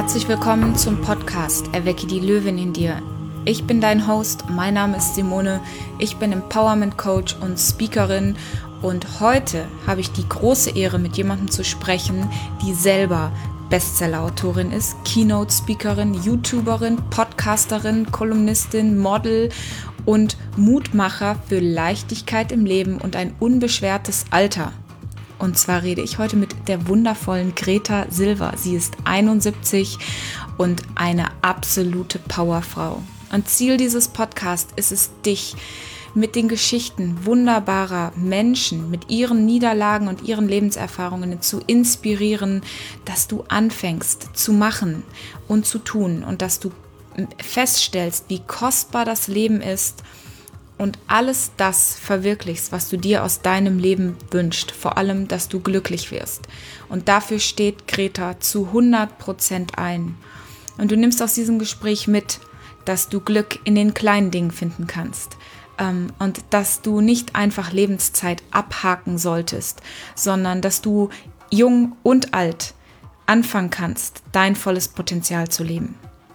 Herzlich willkommen zum Podcast Erwecke die Löwin in dir. Ich bin dein Host, mein Name ist Simone, ich bin Empowerment Coach und Speakerin und heute habe ich die große Ehre, mit jemandem zu sprechen, die selber Bestseller-Autorin ist, Keynote-Speakerin, YouTuberin, Podcasterin, Kolumnistin, Model und Mutmacher für Leichtigkeit im Leben und ein unbeschwertes Alter. Und zwar rede ich heute mit der wundervollen Greta Silver. Sie ist 71 und eine absolute Powerfrau. Und Ziel dieses Podcasts ist es, dich mit den Geschichten wunderbarer Menschen, mit ihren Niederlagen und ihren Lebenserfahrungen zu inspirieren, dass du anfängst zu machen und zu tun und dass du feststellst, wie kostbar das Leben ist und alles das verwirklichst, was du dir aus deinem Leben wünschst, vor allem, dass du glücklich wirst. Und dafür steht Greta zu 100% ein. Und du nimmst aus diesem Gespräch mit, dass du Glück in den kleinen Dingen finden kannst. Und dass du nicht einfach Lebenszeit abhaken solltest, sondern dass du jung und alt anfangen kannst, dein volles Potenzial zu leben.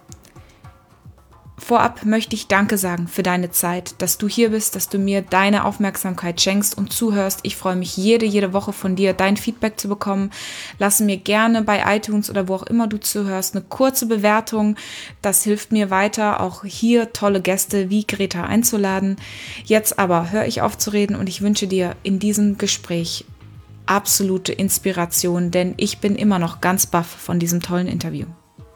Vorab möchte ich Danke sagen für deine Zeit, dass du hier bist, dass du mir deine Aufmerksamkeit schenkst und zuhörst. Ich freue mich jede Woche von dir, dein Feedback zu bekommen. Lass mir gerne bei iTunes oder wo auch immer du zuhörst eine kurze Bewertung. Das hilft mir weiter, auch hier tolle Gäste wie Greta einzuladen. Jetzt aber höre ich auf zu reden und ich wünsche dir in diesem Gespräch absolute Inspiration, denn ich bin immer noch ganz baff von diesem tollen Interview.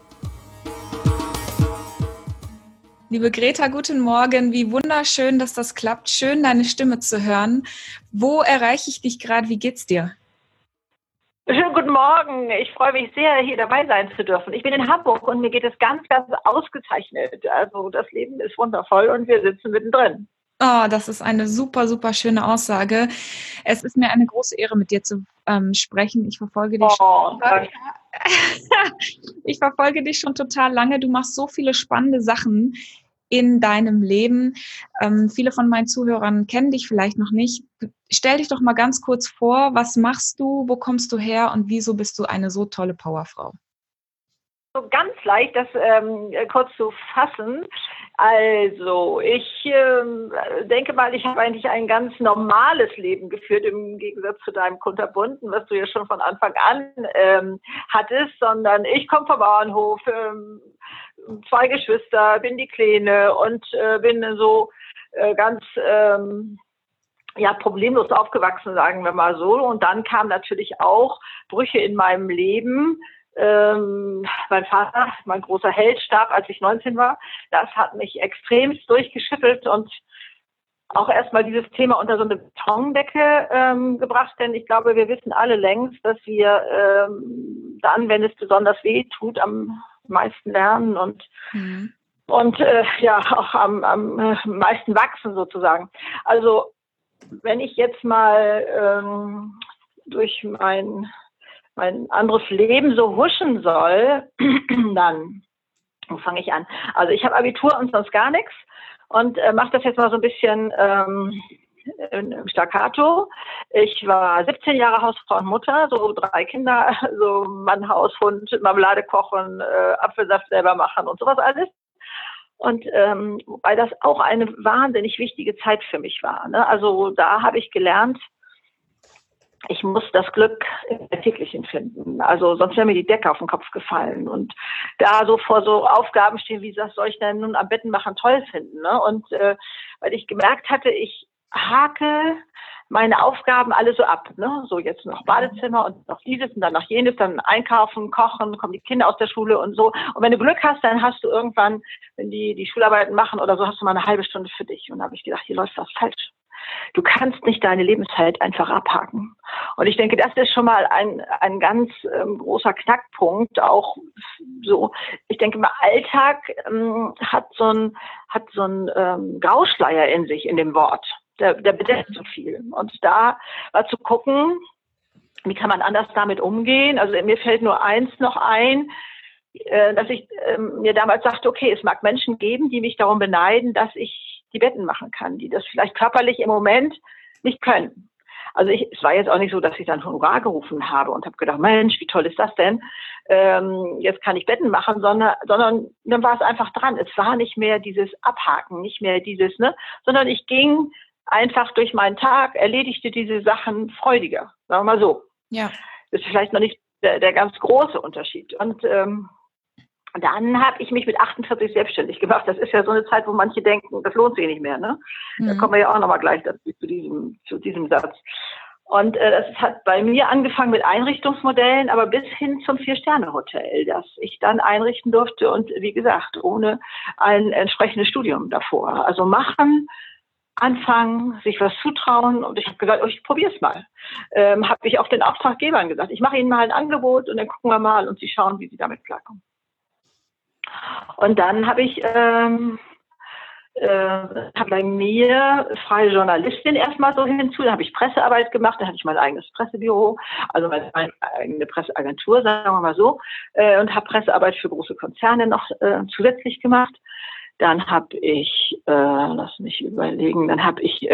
Liebe Greta, guten Morgen. Wie wunderschön, dass das klappt. Schön, deine Stimme zu hören. Wo erreiche ich dich gerade? Wie geht's dir? Schönen guten Morgen. Ich freue mich sehr, hier dabei sein zu dürfen. Ich bin in Hamburg und mir geht es ganz ausgezeichnet. Also das Leben ist wundervoll und wir sitzen mittendrin. Oh, das ist eine super schöne Aussage. Es ist mir eine große Ehre, mit dir zu sprechen. Ich verfolge dich ich verfolge dich schon total lange. Du machst so viele spannende Sachen in deinem Leben. Viele von meinen Zuhörern kennen dich vielleicht noch nicht. Stell dich doch mal ganz kurz vor, was machst du, wo kommst du her und wieso bist du eine so tolle Powerfrau? So ganz leicht, das kurz zu fassen. Also, ich denke mal, ich habe eigentlich ein ganz normales Leben geführt, im Gegensatz zu deinem kunterbunten, was du ja schon von Anfang an hattest, sondern ich komme vom Bauernhof, 2 Geschwister, bin die Kleine und bin so ganz problemlos aufgewachsen, sagen wir mal so. Und dann kamen natürlich auch Brüche in meinem Leben. Mein Vater, mein großer Held, starb, als ich 19 war. Das hat mich extremst durchgeschüttelt und auch erstmal dieses Thema unter so eine Betondecke gebracht, denn ich glaube, wir wissen alle längst, dass wir dann, wenn es besonders weh tut, am meisten lernen und auch am meisten wachsen sozusagen. Also wenn ich jetzt mal durch mein anderes Leben so huschen soll, dann, wo fange ich an? Also ich habe Abitur und sonst gar nichts und mache das jetzt mal so ein bisschen im Staccato. Ich war 17 Jahre Hausfrau und Mutter, so 3 Kinder, so Mann, Haus, Hund, Marmelade kochen, Apfelsaft selber machen und sowas alles. Und wobei das auch eine wahnsinnig wichtige Zeit für mich war. Ne? Also da habe ich gelernt, ich muss das Glück im Alltäglichen finden. Also sonst wäre mir die Decke auf den Kopf gefallen. Und da so vor so Aufgaben stehen, wie das soll ich denn nun am Betten machen, toll finden. Ne? Und weil ich gemerkt hatte, ich hake meine Aufgaben alle so ab. Ne? So jetzt noch Badezimmer und noch dieses und dann noch jenes, dann einkaufen, kochen, kommen die Kinder aus der Schule und so. Und wenn du Glück hast, dann hast du irgendwann, wenn die Schularbeiten machen oder so, hast du mal eine halbe Stunde für dich. Und da habe ich gedacht, hier läuft was falsch. Du kannst nicht deine Lebenszeit einfach abhaken. Und ich denke, das ist schon mal ein ganz großer Knackpunkt. Auch so, ich denke mal, Alltag hat so ein Grauschleier in sich, in dem Wort. Der bedeckt so viel. Und da war zu gucken, wie kann man anders damit umgehen. Also mir fällt nur eins noch ein, dass ich mir damals sagte, okay, es mag Menschen geben, die mich darum beneiden, dass ich die Betten machen kann, die das vielleicht körperlich im Moment nicht können. es war jetzt auch nicht so, dass ich dann Honorar gerufen habe und habe gedacht, Mensch, wie toll ist das denn? Jetzt kann ich Betten machen, sondern dann war es einfach dran. Es war nicht mehr dieses Abhaken, nicht mehr dieses, ne, sondern ich ging einfach durch meinen Tag, erledigte diese Sachen freudiger, sagen wir mal so. Ja. Das ist vielleicht noch nicht der ganz große Unterschied. Und dann habe ich mich mit 48 selbstständig gemacht. Das ist ja so eine Zeit, wo manche denken, das lohnt sich nicht mehr. Ne? Da kommen wir ja auch nochmal gleich dazu, zu diesem Satz. Und das hat bei mir angefangen mit Einrichtungsmodellen, aber bis hin zum 4-Sterne-Hotel, das ich dann einrichten durfte und wie gesagt, ohne ein entsprechendes Studium davor. Also machen, anfangen, sich was zutrauen, und ich habe gesagt, ich probiere es mal. Habe ich auch den Auftraggebern gesagt, ich mache Ihnen mal ein Angebot und dann gucken wir mal und Sie schauen, wie Sie damit klarkommen. Und dann habe ich bei mir freie Journalistin erstmal so hinzu, da habe ich Pressearbeit gemacht, da hatte ich mein eigenes Pressebüro, also meine eigene Presseagentur, sagen wir mal so, und habe Pressearbeit für große Konzerne noch zusätzlich gemacht. Dann habe ich, lass mich überlegen, dann habe ich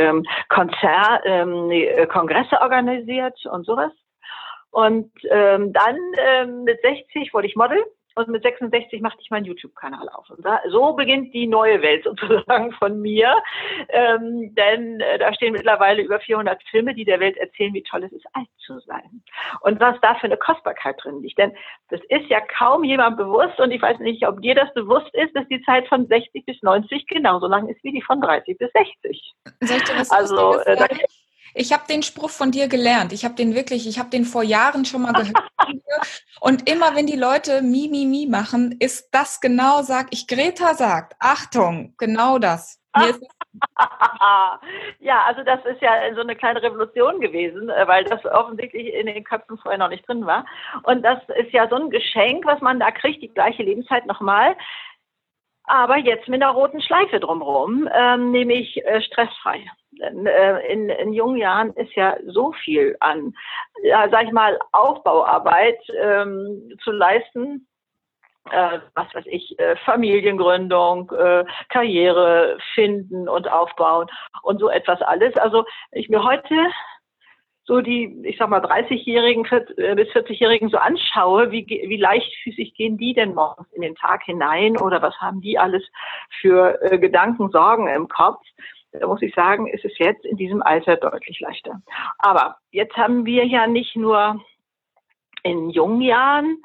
Kongresse organisiert und sowas. Und dann mit 60 wurde ich Model. Und mit 66 machte ich meinen YouTube-Kanal auf. Und so beginnt die neue Welt sozusagen von mir. Denn da stehen mittlerweile über 400 Filme, die der Welt erzählen, wie toll es ist, alt zu sein. Und was da für eine Kostbarkeit drin liegt. Denn das ist ja kaum jemand bewusst. Und ich weiß nicht, ob dir das bewusst ist, dass die Zeit von 60 bis 90 genauso lang ist wie die von 30 bis 60. Soll ich dir was sagen? Ich habe den Spruch von dir gelernt. Ich habe den vor Jahren schon mal gehört. Und immer wenn die Leute Mi machen, ist das genau, Greta sagt, Achtung, genau das. Ja, also das ist ja so eine kleine Revolution gewesen, weil das offensichtlich in den Köpfen vorher noch nicht drin war. Und das ist ja so ein Geschenk, was man da kriegt, die gleiche Lebenszeit nochmal. Aber jetzt mit einer roten Schleife drumherum, nämlich stressfrei. In jungen Jahren ist ja so viel an, sag ich mal, Aufbauarbeit zu leisten. Was weiß ich, Familiengründung, Karriere finden und aufbauen und so etwas alles. Also ich mir heute so die, ich sag mal, 30-Jährigen bis 40-Jährigen so anschaue, wie leichtfüßig gehen die denn morgens in den Tag hinein oder was haben die alles für Gedanken, Sorgen im Kopf? Da muss ich sagen, ist es jetzt in diesem Alter deutlich leichter. Aber jetzt haben wir ja nicht nur in jungen Jahren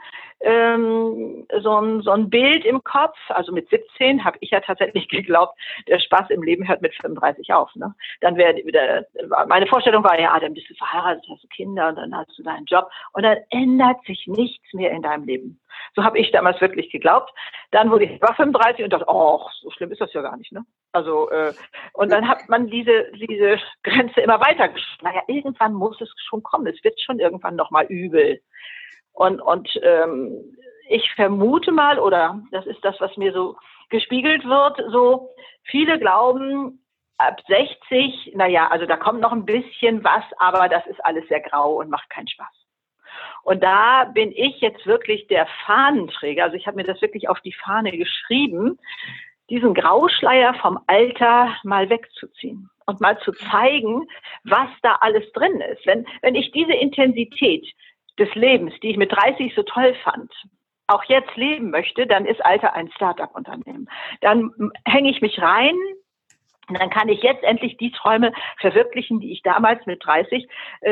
so ein Bild im Kopf. Also mit 17 habe ich ja tatsächlich geglaubt, der Spaß im Leben hört mit 35 auf. Ne? Dann meine Vorstellung war ja, dann bist du verheiratet, hast du Kinder und dann hast du deinen Job und dann ändert sich nichts mehr in deinem Leben. So habe ich damals wirklich geglaubt. Dann wurde ich 35 und dachte, so schlimm ist das ja gar nicht. Ne? Also und dann hat man diese Grenze immer weiter geschrieben. Naja, irgendwann muss es schon kommen. Es wird schon irgendwann nochmal übel. Und ich vermute mal, oder das ist das, was mir so gespiegelt wird, so viele glauben, ab 60, also da kommt noch ein bisschen was, aber das ist alles sehr grau und macht keinen Spaß. Und da bin ich jetzt wirklich der Fahnenträger, also ich habe mir das wirklich auf die Fahne geschrieben, diesen Grauschleier vom Alter mal wegzuziehen und mal zu zeigen, was da alles drin ist. Wenn ich diese Intensität des Lebens, die ich mit 30 so toll fand, auch jetzt leben möchte, dann ist Alter ein Start-up-Unternehmen. Dann hänge ich mich rein, dann kann ich jetzt endlich die Träume verwirklichen, die ich damals mit 30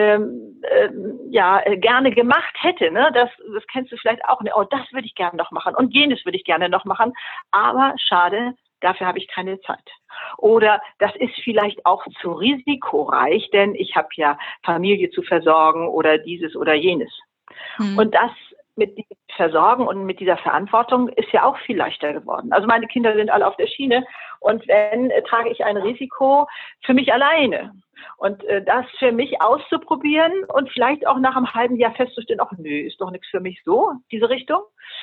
gerne gemacht hätte. Ne? Das kennst du vielleicht auch. Oh, das würde ich gerne noch machen und jenes würde ich gerne noch machen. Aber schade, dafür habe ich keine Zeit. Oder das ist vielleicht auch zu risikoreich, denn ich habe ja Familie zu versorgen oder dieses oder jenes. Und das mit dem Versorgen und mit dieser Verantwortung ist ja auch viel leichter geworden. Also meine Kinder sind alle auf der Schiene und wenn, trage ich ein Risiko für mich alleine. Und das für mich auszuprobieren und vielleicht auch nach einem halben Jahr festzustellen, ist doch nichts für mich so, diese Richtung,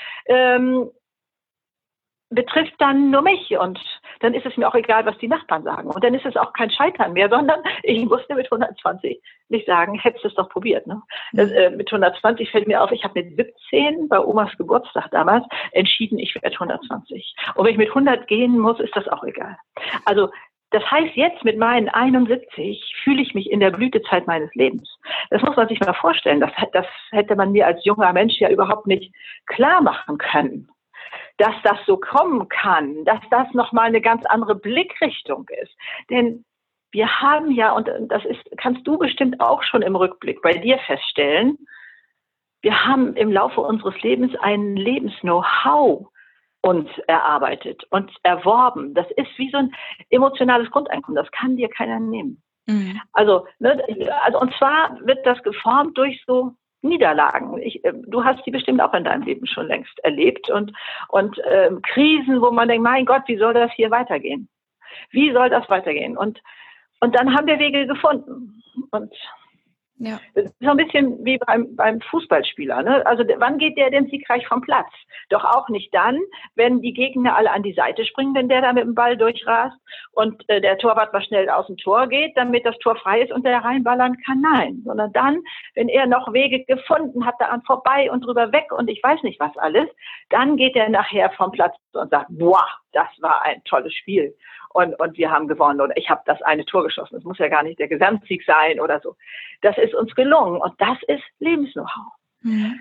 betrifft dann nur mich und dann ist es mir auch egal, was die Nachbarn sagen. Und dann ist es auch kein Scheitern mehr, sondern ich musste mit 120 nicht sagen, hättest du es doch probiert. Ne? Mit 120 fällt mir auf, ich habe mit 17 bei Omas Geburtstag damals entschieden, ich werde 120. Und wenn ich mit 100 gehen muss, ist das auch egal. Also Das heißt, jetzt mit meinen 71 fühle ich mich in der Blütezeit meines Lebens. Das muss man sich mal vorstellen. Das hätte man mir als junger Mensch ja überhaupt nicht klar machen können, dass das so kommen kann, dass das nochmal eine ganz andere Blickrichtung ist. Denn wir haben ja, und kannst du bestimmt auch schon im Rückblick bei dir feststellen, wir haben im Laufe unseres Lebens ein Lebens-Know-how uns erarbeitet und erworben. Das ist wie so ein emotionales Grundeinkommen. Das kann dir keiner nehmen. Mhm. Also, und zwar wird das geformt durch so Niederlagen. Du hast die bestimmt auch in deinem Leben schon längst erlebt und Krisen, wo man denkt, mein Gott, wie soll das hier weitergehen? Wie soll das weitergehen? Und dann haben wir Wege gefunden. Und ja. Das ist so ein bisschen wie beim Fußballspieler. Ne? Also wann geht der denn siegreich vom Platz? Doch auch nicht dann, wenn die Gegner alle an die Seite springen, wenn der da mit dem Ball durchrast und der Torwart mal schnell aus dem Tor geht, damit das Tor frei ist und der reinballern kann. Nein, sondern dann, wenn er noch Wege gefunden hat, da an vorbei und drüber weg und ich weiß nicht was alles, dann geht er nachher vom Platz und sagt, boah, das war ein tolles Spiel. Und wir haben gewonnen oder ich habe das eine Tor geschossen. Das muss ja gar nicht der Gesamtsieg sein oder so. Das ist uns gelungen und das ist Lebens-Know-how. Mhm.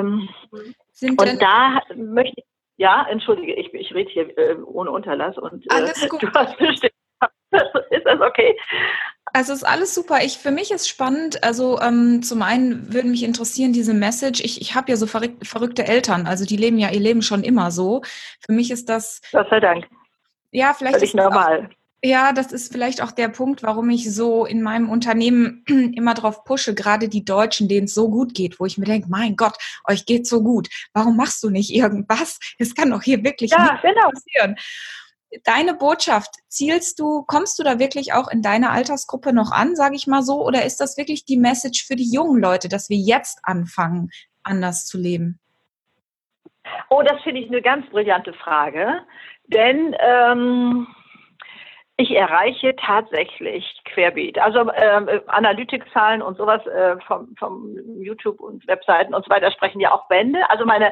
Und da möchte ich, ja, entschuldige, ich rede hier ohne Unterlass und alles gut. Du hast bestimmt, ist das okay? Also ist alles super. Für mich ist spannend, also zum einen würde mich interessieren, diese Message, ich habe ja so verrückte Eltern, also die leben ja ihr Leben schon immer so. Für mich ist das... Gott sei Dank. Ja, vielleicht völlig normal. Ja, das ist vielleicht auch der Punkt, warum ich so in meinem Unternehmen immer drauf pushe, gerade die Deutschen, denen es so gut geht, wo ich mir denke, mein Gott, euch geht's so gut. Warum machst du nicht irgendwas? Es kann doch hier wirklich nichts passieren. Deine Botschaft, kommst du da wirklich auch in deiner Altersgruppe noch an, sage ich mal so, oder ist das wirklich die Message für die jungen Leute, dass wir jetzt anfangen, anders zu leben? Oh, das finde ich eine ganz brillante Frage, denn ich erreiche tatsächlich querbeet. Also Analytics-Zahlen und sowas vom YouTube und Webseiten und so weiter sprechen ja auch Bände. Also meine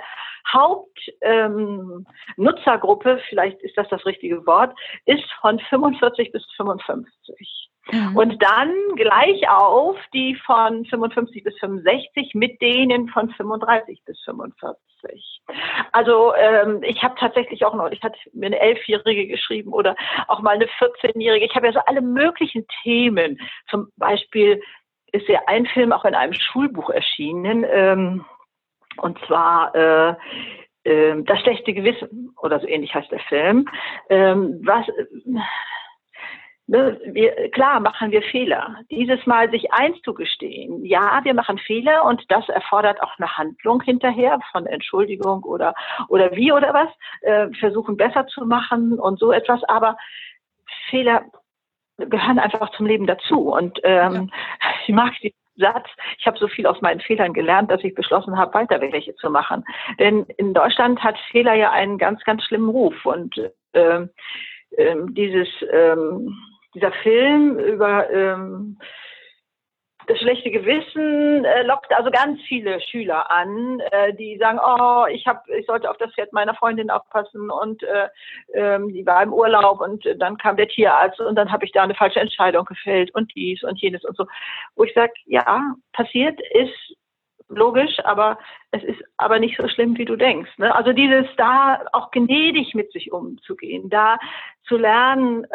Hauptnutzergruppe, vielleicht ist das richtige Wort, ist von 45 bis 55. Mhm. Und dann gleich auf die von 55 bis 65 mit denen von 35 bis 45. Also ich habe tatsächlich auch noch, ich hatte mir eine 11-Jährige geschrieben oder auch mal eine 14-Jährige. Ich habe ja so alle möglichen Themen. Zum Beispiel ist ja ein Film auch in einem Schulbuch erschienen, und zwar Das schlechte Gewissen oder so ähnlich heißt der Film. Klar machen wir Fehler. Dieses Mal sich einzugestehen, ja, wir machen Fehler und das erfordert auch eine Handlung hinterher von Entschuldigung oder wie oder was, versuchen besser zu machen und so etwas, aber Fehler gehören einfach zum Leben dazu und ich mag den Satz, ich habe so viel aus meinen Fehlern gelernt, dass ich beschlossen habe, weiter welche zu machen. Denn in Deutschland hat Fehler ja einen ganz, ganz schlimmen Ruf und dieser Film über das schlechte Gewissen lockt also ganz viele Schüler an, die sagen, oh, ich sollte auf das Pferd meiner Freundin aufpassen und die war im Urlaub und dann kam der Tierarzt und dann habe ich da eine falsche Entscheidung gefällt und dies und jenes und so. Wo ich sage, ja, passiert ist logisch, aber es ist aber nicht so schlimm, wie du denkst. Ne? Also dieses da auch gnädig mit sich umzugehen, da zu lernen,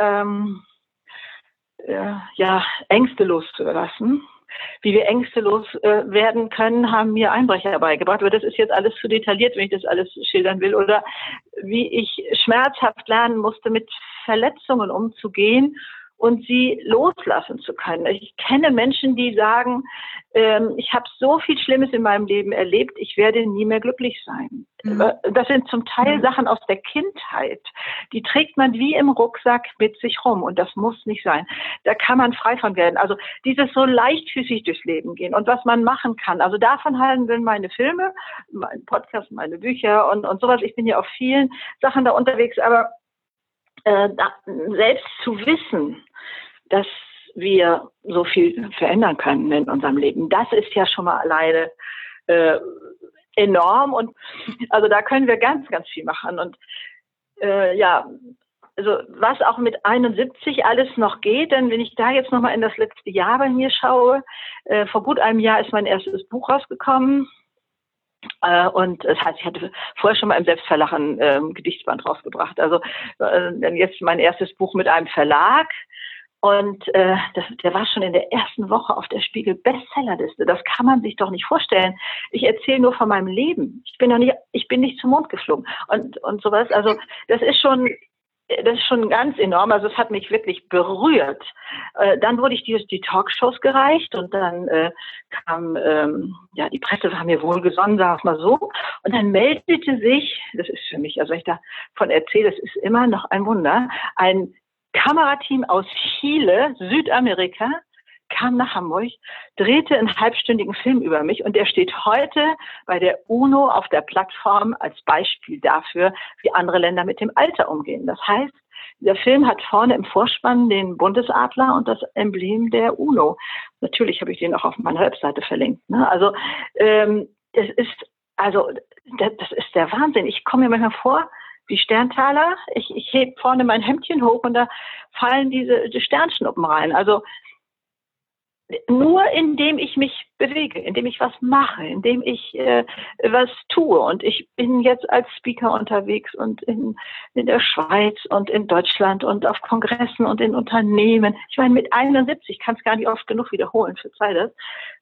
Ängste loszulassen. Wie wir ängstelos werden können, haben mir Einbrecher beigebracht. Aber das ist jetzt alles zu detailliert, wenn ich das alles schildern will. Oder wie ich schmerzhaft lernen musste, mit Verletzungen umzugehen und sie loslassen zu können. Ich kenne Menschen, die sagen, ich habe so viel Schlimmes in meinem Leben erlebt, ich werde nie mehr glücklich sein. Mhm. Das sind zum Teil Sachen aus der Kindheit. Die trägt man wie im Rucksack mit sich rum und das muss nicht sein. Da kann man frei von werden. Also dieses so leichtfüßig durchs Leben gehen und was man machen kann. Also davon handeln meine Filme, mein Podcast, meine Bücher und sowas. Ich bin ja auf vielen Sachen da unterwegs, aber selbst zu wissen, dass wir so viel verändern können in unserem Leben, das ist ja schon mal alleine enorm und also da können wir ganz, ganz viel machen und also was auch mit 71 alles noch geht, denn wenn ich da jetzt nochmal in das letzte Jahr bei mir schaue, vor gut einem Jahr ist mein erstes Buch rausgekommen. Und das heißt, ich hatte vorher schon mal im Selbstverlag ein Gedichtsband rausgebracht. Also jetzt mein erstes Buch mit einem Verlag. Und der war schon in der ersten Woche auf der Spiegel-Bestsellerliste. Das kann man sich doch nicht vorstellen. Ich erzähle nur von meinem Leben. Ich bin nicht zum Mond geflogen und sowas. Also das ist schon ganz enorm. Also es hat mich wirklich berührt. Dann wurde ich die Talkshows gereicht und dann kam, die Presse war mir wohlgesonnen, sag ich mal so. Und dann meldete sich, das ist für mich, also wenn ich davon erzähle, es ist immer noch ein Wunder, ein Kamerateam aus Chile, Südamerika, kam nach Hamburg, drehte einen halbstündigen Film über mich und der steht heute bei der UNO auf der Plattform als Beispiel dafür, wie andere Länder mit dem Alter umgehen. Das heißt, der Film hat vorne im Vorspann den Bundesadler und das Emblem der UNO. Natürlich habe ich den auch auf meiner Webseite verlinkt. Ne? Also das ist der Wahnsinn. Ich komme mir manchmal vor wie Sterntaler. Ich heb vorne mein Hemdchen hoch und da fallen die Sternschnuppen rein. Also nur indem ich mich bewege, indem ich was mache, indem ich was tue. Und ich bin jetzt als Speaker unterwegs und in der Schweiz und in Deutschland und auf Kongressen und in Unternehmen. Ich meine, mit 71 kann es gar nicht oft genug wiederholen, verzeih das.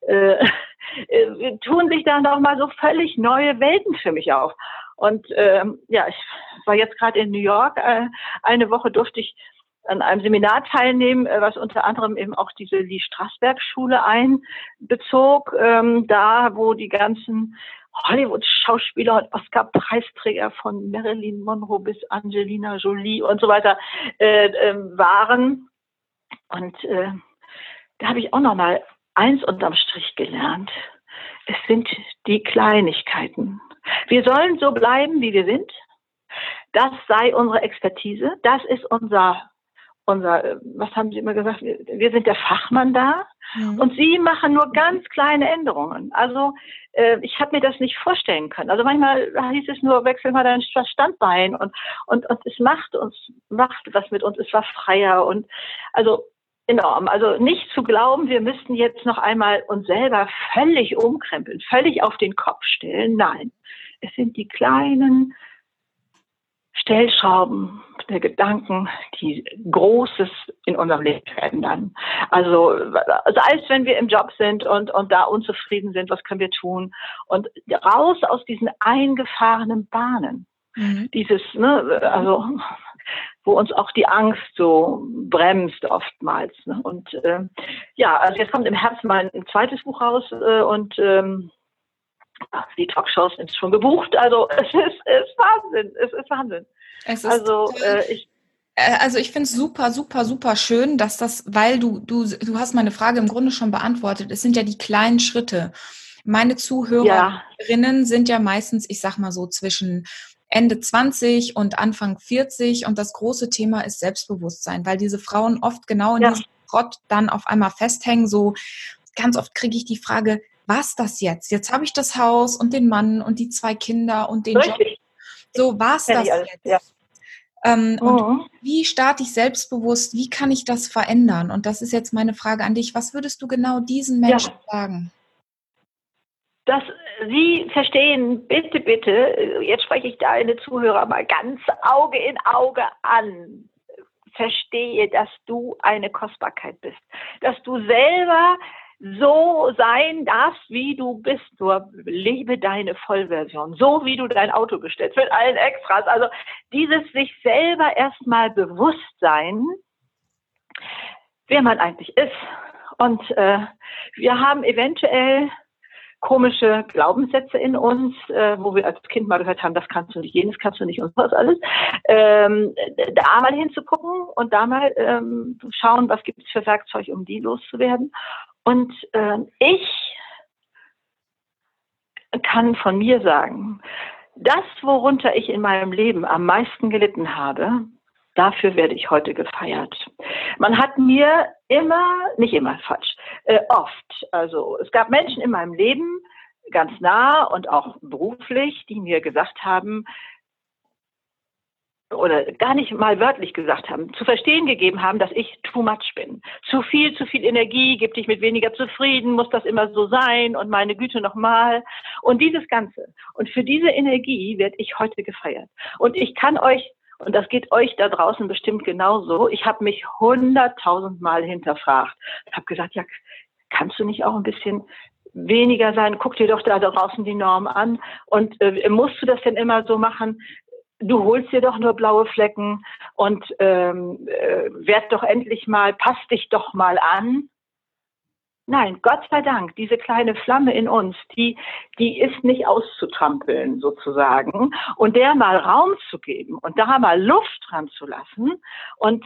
Tun sich da noch mal so völlig neue Welten für mich auf. Und ich war jetzt gerade in New York. Eine Woche durfte ich an einem Seminar teilnehmen, was unter anderem eben auch diese Lee Strasberg-Schule einbezog, da wo die ganzen Hollywood-Schauspieler und Oscar-Preisträger von Marilyn Monroe bis Angelina Jolie und so weiter waren. Und da habe ich auch noch mal eins unterm Strich gelernt. Es sind die Kleinigkeiten. Wir sollen so bleiben, wie wir sind. Das sei unsere Expertise. Das ist unser, was haben Sie immer gesagt? Wir sind der Fachmann da. Mhm. Und Sie machen nur ganz kleine Änderungen. Also ich habe mir das nicht vorstellen können. Also manchmal hieß es nur, wechsel mal dein Standbein und es macht was mit uns. Es war freier und also enorm. Also nicht zu glauben, wir müssten jetzt noch einmal uns selber völlig umkrempeln, völlig auf den Kopf stellen. Nein, es sind die kleinen Stellschrauben der Gedanken, die Großes in unserem Leben verändern. Also als wenn wir im Job sind und da unzufrieden sind, was können wir tun? Und raus aus diesen eingefahrenen Bahnen. Mhm. Dieses, also wo uns auch die Angst so bremst oftmals. Ne? Und also jetzt kommt im Herbst mal ein zweites Buch raus und die Talkshows sind schon gebucht. Also es ist Wahnsinn. Es ist Wahnsinn. Also ich finde es super, super, super schön, dass das, weil du hast meine Frage im Grunde schon beantwortet. Es sind ja die kleinen Schritte. Meine Zuhörerinnen sind ja meistens, ich sag mal so, zwischen Ende 20 und Anfang 40 und das große Thema ist Selbstbewusstsein, weil diese Frauen oft genau in diesem Trott dann auf einmal festhängen. So ganz oft kriege ich die Frage, was das jetzt? Jetzt habe ich das Haus und den Mann und die 2 Kinder und den Job. So, was das jetzt? Ja. Und wie starte ich selbstbewusst? Wie kann ich das verändern? Und das ist jetzt meine Frage an dich. Was würdest du genau diesen Menschen sagen? Dass Sie verstehen, bitte, jetzt spreche ich deine Zuhörer mal ganz Auge in Auge an. Verstehe, dass du eine Kostbarkeit bist. Dass du selber so sein darfst, wie du bist. Nur lebe deine Vollversion, so wie du dein Auto bestellst, mit allen Extras. Also dieses sich selber erstmal bewusst sein, wer man eigentlich ist. Und wir haben eventuell komische Glaubenssätze in uns, wo wir als Kind mal gehört haben, das kannst du nicht, jenes kannst du nicht und was alles. Da mal hinzugucken und da mal schauen, was gibt es für Werkzeug, um die loszuwerden. Und ich kann von mir sagen, das, worunter ich in meinem Leben am meisten gelitten habe, dafür werde ich heute gefeiert. Man hat mir oft, also es gab Menschen in meinem Leben, ganz nah und auch beruflich, die mir gesagt haben, oder gar nicht mal wörtlich gesagt haben, zu verstehen gegeben haben, dass ich too much bin. Zu viel Energie, gib dich mit weniger zufrieden, muss das immer so sein und meine Güte nochmal. Und dieses Ganze. Und für diese Energie werde ich heute gefeiert. Und ich kann euch, und das geht euch da draußen bestimmt genauso, ich habe mich 100.000 Mal hinterfragt. Ich habe gesagt, ja, kannst du nicht auch ein bisschen weniger sein? Guck dir doch da draußen die Norm an. Und musst du das denn immer so machen? Du holst dir doch nur blaue Flecken und werd doch endlich mal, pass dich doch mal an. Nein, Gott sei Dank, diese kleine Flamme in uns, die ist nicht auszutrampeln sozusagen und der mal Raum zu geben und da mal Luft dran zu lassen und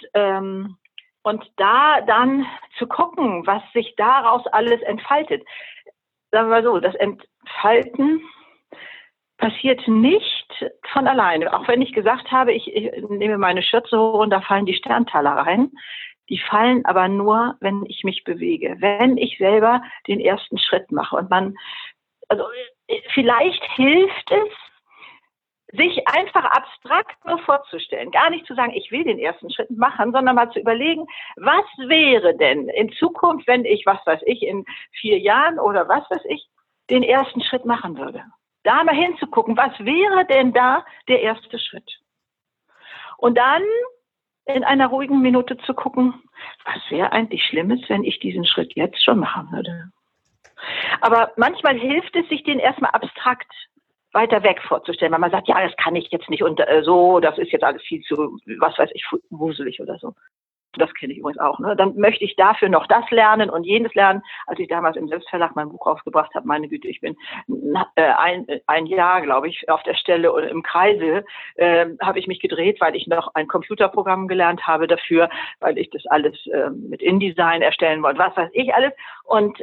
da dann zu gucken, was sich daraus alles entfaltet. Sagen wir mal so, das Entfalten passiert nicht von alleine. Auch wenn ich gesagt habe, ich nehme meine Schürze hoch und da fallen die Sterntaler rein. Die fallen aber nur, wenn ich mich bewege, wenn ich selber den ersten Schritt mache. Und also vielleicht hilft es, sich einfach abstrakt nur vorzustellen. Gar nicht zu sagen, ich will den ersten Schritt machen, sondern mal zu überlegen, was wäre denn in Zukunft, wenn ich, was weiß ich, in 4 Jahren oder was weiß ich, den ersten Schritt machen würde. Da mal hinzugucken, was wäre denn da der erste Schritt? Und dann in einer ruhigen Minute zu gucken, was wäre eigentlich Schlimmes, wenn ich diesen Schritt jetzt schon machen würde. Aber manchmal hilft es, sich den erstmal abstrakt weiter weg vorzustellen, weil man sagt, ja, das kann ich jetzt nicht und so, das ist jetzt alles viel zu, was weiß ich, wuselig oder so. Das kenne ich übrigens auch. Ne? Dann möchte ich dafür noch das lernen und jenes lernen. Als ich damals im Selbstverlag mein Buch rausgebracht habe, meine Güte, ich bin ein Jahr, glaube ich, auf der Stelle und im Kreise habe ich mich gedreht, weil ich noch ein Computerprogramm gelernt habe dafür, weil ich das alles mit InDesign erstellen wollte, was weiß ich alles. Und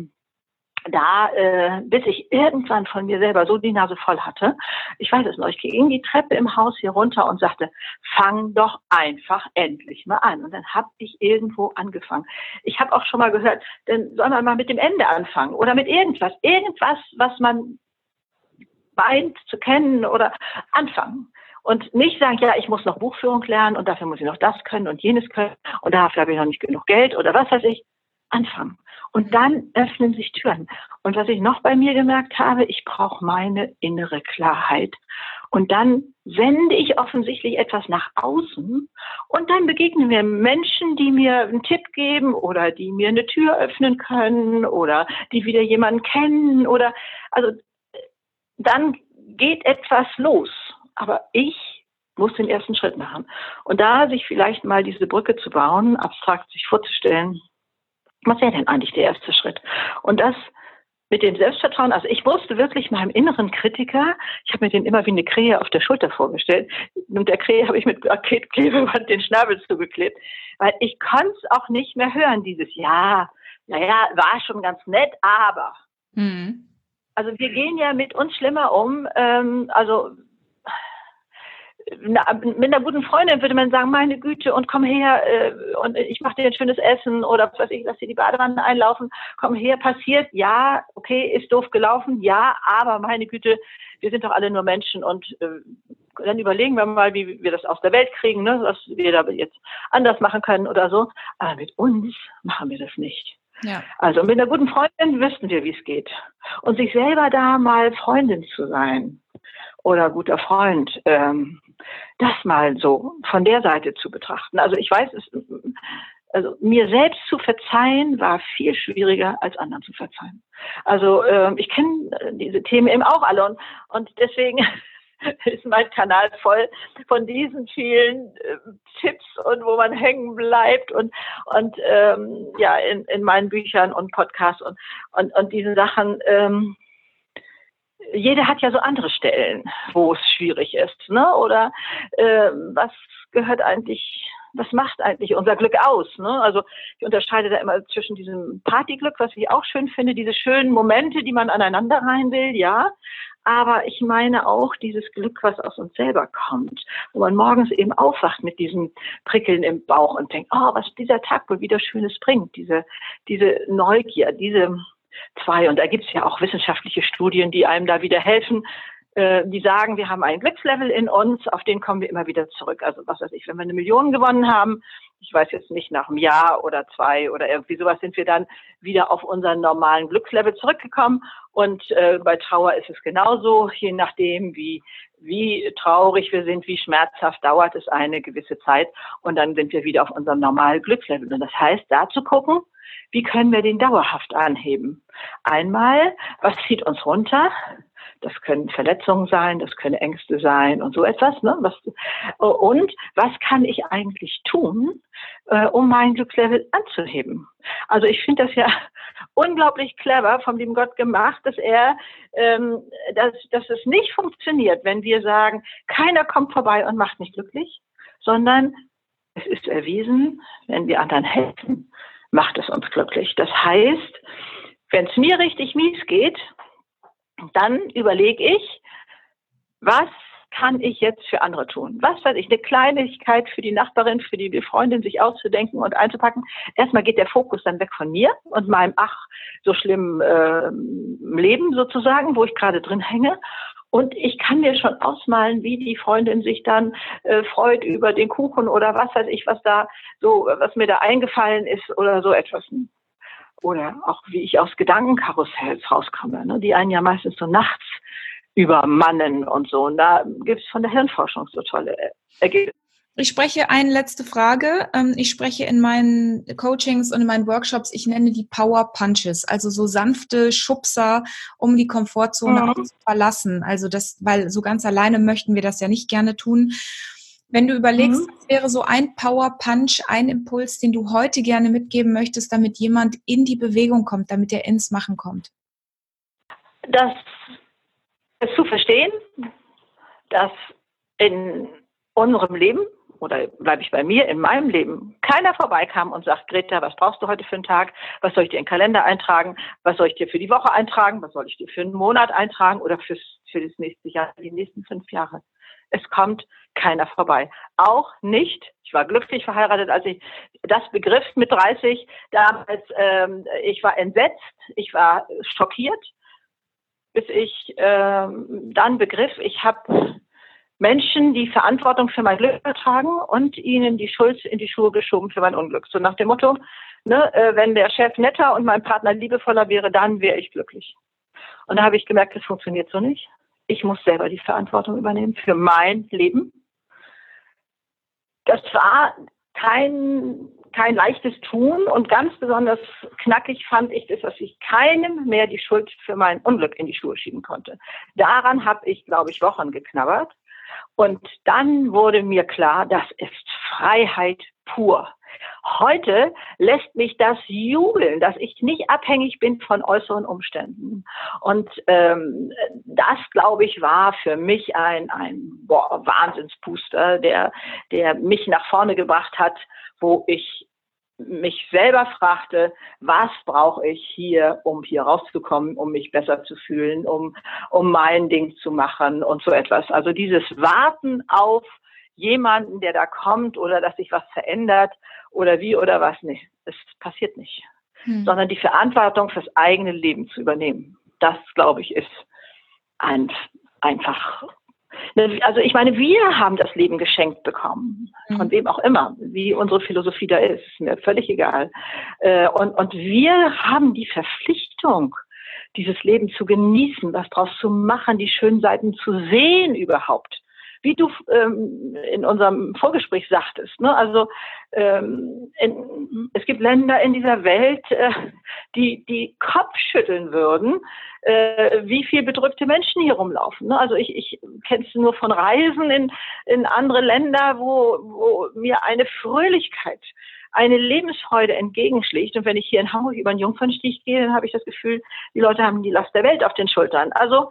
bis ich irgendwann von mir selber so die Nase voll hatte, ich weiß es noch, ich ging die Treppe im Haus hier runter und sagte, fang doch einfach endlich mal an. Und dann habe ich irgendwo angefangen. Ich habe auch schon mal gehört, dann soll man mal mit dem Ende anfangen oder mit irgendwas, was man meint zu kennen oder anfangen. Und nicht sagen, ja, ich muss noch Buchführung lernen und dafür muss ich noch das können und jenes können und dafür habe ich noch nicht genug Geld oder was weiß ich. Anfangen. Und dann öffnen sich Türen. Und was ich noch bei mir gemerkt habe, ich brauche meine innere Klarheit. Und dann sende ich offensichtlich etwas nach außen und dann begegnen mir Menschen, die mir einen Tipp geben oder die mir eine Tür öffnen können oder die wieder jemanden kennen oder, also, dann geht etwas los. Aber ich muss den ersten Schritt machen. Und da sich vielleicht mal diese Brücke zu bauen, abstrakt sich vorzustellen, was wäre denn eigentlich der erste Schritt? Und das mit dem Selbstvertrauen, also ich musste wirklich meinem inneren Kritiker, ich habe mir den immer wie eine Krähe auf der Schulter vorgestellt, und der Krähe habe ich mit Klebeband den Schnabel zugeklebt, weil ich konnte es auch nicht mehr hören, dieses Ja, naja, war schon ganz nett, aber. Also wir gehen ja mit uns schlimmer um, also mit einer guten Freundin würde man sagen, meine Güte, und komm her und ich mache dir ein schönes Essen oder was weiß ich, lass dir die Badewanne einlaufen, komm her, passiert, ja, okay, ist doof gelaufen, ja, aber meine Güte, wir sind doch alle nur Menschen und dann überlegen wir mal, wie wir das aus der Welt kriegen, ne, was wir da jetzt anders machen können oder so, aber mit uns machen wir das nicht. Ja. Also mit einer guten Freundin wüssten wir, wie es geht. Und sich selber da mal Freundin zu sein oder guter Freund, das mal so von der Seite zu betrachten. Also ich weiß, also mir selbst zu verzeihen war viel schwieriger als anderen zu verzeihen. Also ich kenne diese Themen eben auch alle und deswegen ist mein Kanal voll von diesen vielen Tipps und wo man hängen bleibt und ja in meinen Büchern und Podcasts und diesen Sachen. Jeder hat ja so andere Stellen, wo es schwierig ist, ne? Oder was macht eigentlich unser Glück aus, ne? Also ich unterscheide da immer zwischen diesem Partyglück, was ich auch schön finde, diese schönen Momente, die man aneinander rein will, ja. Aber ich meine auch dieses Glück, was aus uns selber kommt, wo man morgens eben aufwacht mit diesem Prickeln im Bauch und denkt, oh, was dieser Tag wohl wieder Schönes bringt, diese Neugier, diese zwei, und da gibt es ja auch wissenschaftliche Studien, die einem da wieder helfen, die sagen, wir haben einen Glückslevel in uns, auf den kommen wir immer wieder zurück. Also was weiß ich, wenn wir 1 Million gewonnen haben, ich weiß jetzt nicht, nach einem Jahr oder 2 oder irgendwie sowas, sind wir dann wieder auf unseren normalen Glückslevel zurückgekommen. Und bei Trauer ist es genauso, je nachdem, wie traurig wir sind, wie schmerzhaft, dauert es eine gewisse Zeit. Und dann sind wir wieder auf unserem normalen Glückslevel. Und das heißt, da zu gucken, wie können wir den dauerhaft anheben? Einmal, was zieht uns runter? Das können Verletzungen sein, das können Ängste sein und so etwas. Ne? Und was kann ich eigentlich tun, um mein Glückslevel anzuheben? Also ich finde das ja unglaublich clever vom lieben Gott gemacht, dass dass es nicht funktioniert, wenn wir sagen, keiner kommt vorbei und macht mich glücklich, sondern es ist erwiesen, wenn wir anderen helfen, macht es uns glücklich. Das heißt, wenn es mir richtig mies geht, dann überlege ich, was kann ich jetzt für andere tun? Was weiß ich, eine Kleinigkeit für die Nachbarin, für die Freundin sich auszudenken und einzupacken. Erstmal geht der Fokus dann weg von mir und meinem so schlimmen Leben sozusagen, wo ich gerade drin hänge. Und ich kann mir schon ausmalen, wie die Freundin sich dann freut über den Kuchen oder was weiß ich, was mir da eingefallen ist oder so etwas. Oder auch wie ich aus Gedankenkarussells rauskomme, ne, die einen ja meistens so nachts übermannen und so. Und da gibt es von der Hirnforschung so tolle Ergebnisse. Ich spreche eine letzte Frage. Ich spreche in meinen Coachings und in meinen Workshops, ich nenne die Power Punches, also so sanfte Schubser, um die Komfortzone auch zu verlassen. Also weil so ganz alleine möchten wir das ja nicht gerne tun. Wenn du überlegst, was wäre so ein Power Punch, ein Impuls, den du heute gerne mitgeben möchtest, damit jemand in die Bewegung kommt, damit er ins Machen kommt? Das zu verstehen, dass in unserem Leben, oder bleibe ich bei mir, in meinem Leben, keiner vorbeikam und sagt, Greta, was brauchst du heute für einen Tag? Was soll ich dir in den Kalender eintragen? Was soll ich dir für die Woche eintragen? Was soll ich dir für einen Monat eintragen? Oder für das nächste Jahr, die nächsten 5 Jahre? Es kommt keiner vorbei. Auch nicht, ich war glücklich verheiratet, als ich das begriff mit 30, damals, ich war entsetzt, ich war schockiert, bis ich dann begriff, ich habe Menschen, die Verantwortung für mein Glück tragen und ihnen die Schuld in die Schuhe geschoben für mein Unglück. So nach dem Motto, ne, wenn der Chef netter und mein Partner liebevoller wäre, dann wäre ich glücklich. Und da habe ich gemerkt, das funktioniert so nicht. Ich muss selber die Verantwortung übernehmen für mein Leben. Das war kein leichtes Tun und ganz besonders knackig fand ich das, dass ich keinem mehr die Schuld für mein Unglück in die Schuhe schieben konnte. Daran habe ich, glaube ich, Wochen geknabbert. Und dann wurde mir klar, das ist Freiheit pur. Heute lässt mich das jubeln, dass ich nicht abhängig bin von äußeren Umständen. Und das, glaube ich, war für mich ein Wahnsinnsbooster, der mich nach vorne gebracht hat, wo ich mich selber fragte, was brauche ich hier, um hier rauszukommen, um mich besser zu fühlen, um mein Ding zu machen und so etwas. Also dieses Warten auf jemanden, der da kommt oder dass sich was verändert oder wie oder was, nee, es passiert nicht. Sondern die Verantwortung fürs eigene Leben zu übernehmen. Das, glaube ich, ist einfach. Also ich meine, wir haben das Leben geschenkt bekommen, von wem auch immer, wie unsere Philosophie da ist mir völlig egal. Und wir haben die Verpflichtung, dieses Leben zu genießen, was draus zu machen, die schönen Seiten zu sehen überhaupt. Wie du in unserem Vorgespräch sagtest, ne? Also es gibt Länder in dieser Welt, die Kopf schütteln würden, wie viel bedrückte Menschen hier rumlaufen. Ne? Also ich kenne es nur von Reisen in andere Länder, wo mir eine Fröhlichkeit, eine Lebensfreude entgegenschlägt. Und wenn ich hier in Hamburg über den Jungfernstieg gehe, dann habe ich das Gefühl, die Leute haben die Last der Welt auf den Schultern. Also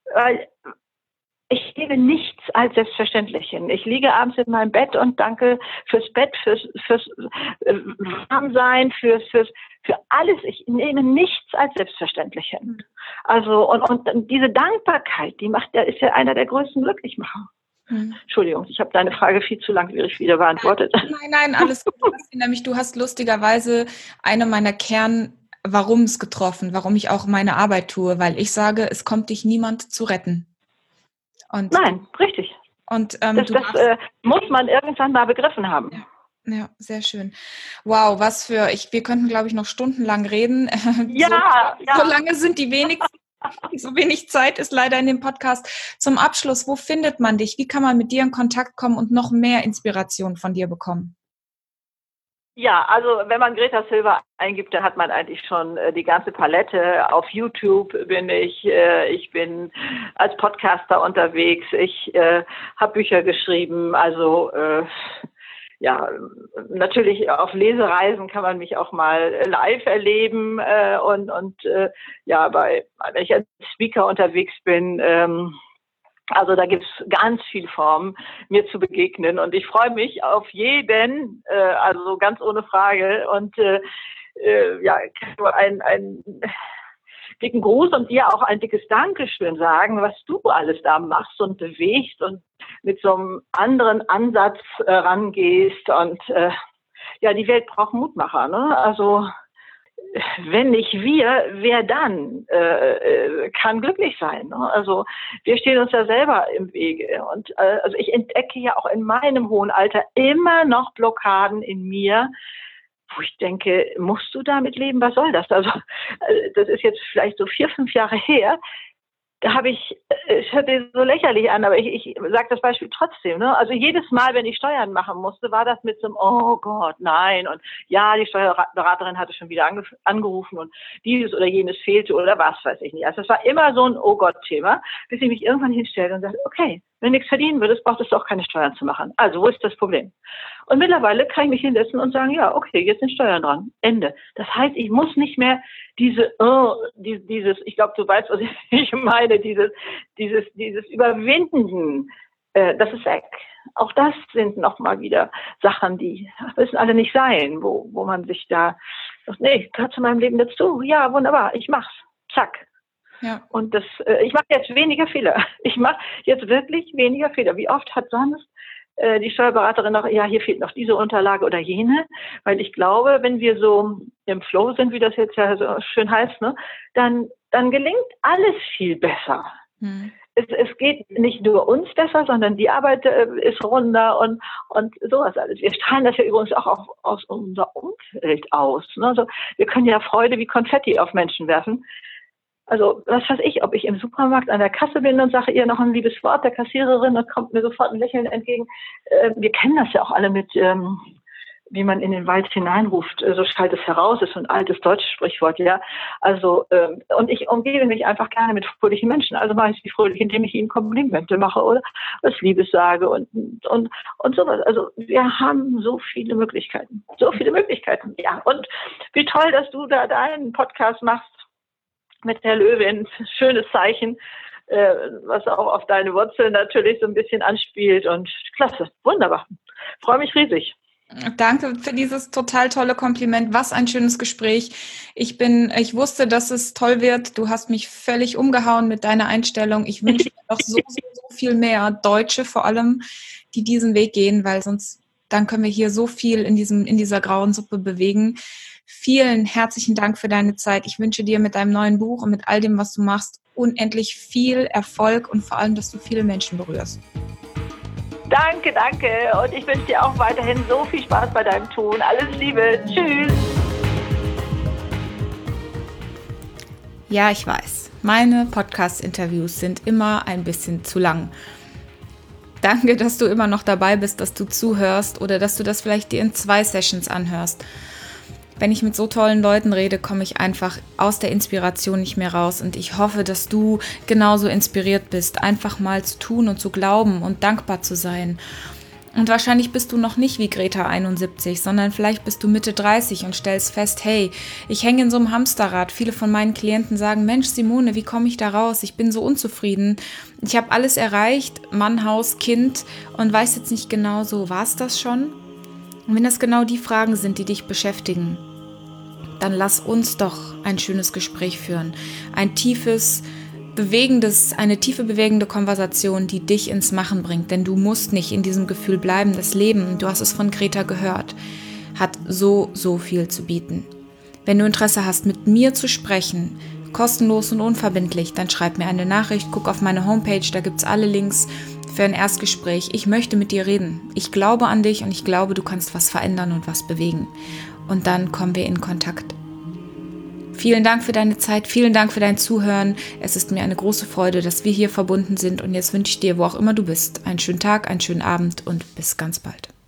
ich liebe nichts als selbstverständlich hin. Ich liege abends in meinem Bett und danke fürs Bett, fürs Warmsein, für alles. Ich nehme nichts als selbstverständlich hin. Also und diese Dankbarkeit, ist ja einer der größten Glücklichmacher. Entschuldigung, ich habe deine Frage viel zu langwierig wieder beantwortet. Nein, alles gut. Nämlich du hast lustigerweise eine meiner Warums getroffen, warum ich auch meine Arbeit tue, weil ich sage, es kommt dich niemand zu retten. Und, Nein, richtig. Und das muss man irgendwann mal begriffen haben. Ja, sehr schön. Wow, wir könnten, glaube ich, noch stundenlang reden. Ja, so lange sind die wenigsten. So wenig Zeit ist leider in dem Podcast. Zum Abschluss, wo findet man dich? Wie kann man mit dir in Kontakt kommen und noch mehr Inspiration von dir bekommen? Ja, also wenn man Greta Silva eingibt, dann hat man eigentlich schon die ganze Palette. Auf YouTube bin ich bin als Podcaster unterwegs, ich habe Bücher geschrieben, also ja, natürlich auf Lesereisen kann man mich auch mal live erleben ja, wenn ich als Speaker unterwegs bin, also da gibt's ganz viele Formen, mir zu begegnen, und ich freue mich auf jeden, also ganz ohne Frage, und ja, ich kann nur einen dicken Gruß und dir auch ein dickes Dankeschön sagen, was du alles da machst und bewegst und mit so einem anderen Ansatz rangehst, und ja, die Welt braucht Mutmacher, ne? Also wenn nicht wir, wer dann kann glücklich sein, ne? Also wir stehen uns ja selber im Wege, und also ich entdecke ja auch in meinem hohen Alter immer noch Blockaden in mir, wo ich denke, musst du damit leben, was soll das? Also das ist jetzt vielleicht so 4, 5 Jahre her. Da habe es hört sich so lächerlich an, aber ich sage das Beispiel trotzdem, ne? Also jedes Mal, wenn ich Steuern machen musste, war das mit so einem, oh Gott, nein, und ja, die Steuerberaterin hatte schon wieder angerufen und dieses oder jenes fehlte oder was weiß ich nicht. Also es war immer so ein Oh Gott-Thema, bis ich mich irgendwann hinstellte und sagte, okay, wenn du nichts verdienen würdest, braucht es doch keine Steuern zu machen. Also wo ist das Problem? Und mittlerweile kann ich mich hinsetzen und sagen, ja, okay, jetzt sind Steuern dran. Ende. Das heißt, ich muss nicht mehr dieses, ich glaube, du weißt, was ich meine, dieses Überwinden, das ist weg. Auch das sind nochmal wieder Sachen, die müssen alle nicht sein, wo man sich da sagt, nee, gehört zu meinem Leben dazu. Ja, wunderbar, ich mach's. Zack. Ja. Und ich mache jetzt weniger Fehler. Ich mache jetzt wirklich weniger Fehler. Wie oft hat sonst die Steuerberaterin noch, ja, hier fehlt noch diese Unterlage oder jene, weil ich glaube, wenn wir so im Flow sind, wie das jetzt ja so schön heißt, ne, dann gelingt alles viel besser. Hm. Es geht nicht nur uns besser, sondern die Arbeit ist runder und sowas alles. Wir strahlen das ja übrigens auch aus unser Umfeld aus. Ne? Also wir können ja Freude wie Konfetti auf Menschen werfen. Also, was weiß ich, ob ich im Supermarkt an der Kasse bin und sage ihr noch ein liebes Wort der Kassiererin, dann kommt mir sofort ein Lächeln entgegen. Wir kennen das ja auch alle mit, wie man in den Wald hineinruft, so schallt es heraus, ist so ein altes deutsches Sprichwort, ja. Also, und ich umgebe mich einfach gerne mit fröhlichen Menschen. Also mache ich sie fröhlich, indem ich ihnen Komplimente mache oder was Liebes sage und sowas. Also, wir haben so viele Möglichkeiten. So viele Möglichkeiten, ja. Und wie toll, dass du da deinen Podcast machst mit der Löwin, schönes Zeichen, was auch auf deine Wurzeln natürlich so ein bisschen anspielt, und klasse, wunderbar. Freue mich riesig. Danke für dieses total tolle Kompliment. Was ein schönes Gespräch. Ich wusste, dass es toll wird. Du hast mich völlig umgehauen mit deiner Einstellung. Ich wünsche mir noch so viel mehr Deutsche vor allem, die diesen Weg gehen, weil sonst, dann können wir hier so viel in dieser grauen Suppe bewegen. Vielen herzlichen Dank für deine Zeit. Ich wünsche dir mit deinem neuen Buch und mit all dem, was du machst, unendlich viel Erfolg und vor allem, dass du viele Menschen berührst. Danke, danke. Und ich wünsche dir auch weiterhin so viel Spaß bei deinem Tun. Alles Liebe. Tschüss. Ja, ich weiß. Meine Podcast-Interviews sind immer ein bisschen zu lang. Danke, dass du immer noch dabei bist, dass du zuhörst oder dass du das vielleicht dir in 2 Sessions anhörst. Wenn ich mit so tollen Leuten rede, komme ich einfach aus der Inspiration nicht mehr raus. Und ich hoffe, dass du genauso inspiriert bist, einfach mal zu tun und zu glauben und dankbar zu sein. Und wahrscheinlich bist du noch nicht wie Greta 71, sondern vielleicht bist du Mitte 30 und stellst fest, hey, ich hänge in so einem Hamsterrad. Viele von meinen Klienten sagen, Mensch, Simone, wie komme ich da raus? Ich bin so unzufrieden. Ich habe alles erreicht, Mann, Haus, Kind, und weiß jetzt nicht genau so, war es das schon? Und wenn das genau die Fragen sind, die dich beschäftigen, dann lass uns doch ein schönes Gespräch führen. Eine tiefe, bewegende Konversation, die dich ins Machen bringt. Denn du musst nicht in diesem Gefühl bleiben. Das Leben, du hast es von Greta gehört, hat so viel zu bieten. Wenn du Interesse hast, mit mir zu sprechen, kostenlos und unverbindlich, dann schreib mir eine Nachricht, guck auf meine Homepage, da gibt's alle Links für ein Erstgespräch. Ich möchte mit dir reden. Ich glaube an dich und ich glaube, du kannst was verändern und was bewegen. Und dann kommen wir in Kontakt. Vielen Dank für deine Zeit, vielen Dank für dein Zuhören. Es ist mir eine große Freude, dass wir hier verbunden sind und jetzt wünsche ich dir, wo auch immer du bist, einen schönen Tag, einen schönen Abend und bis ganz bald.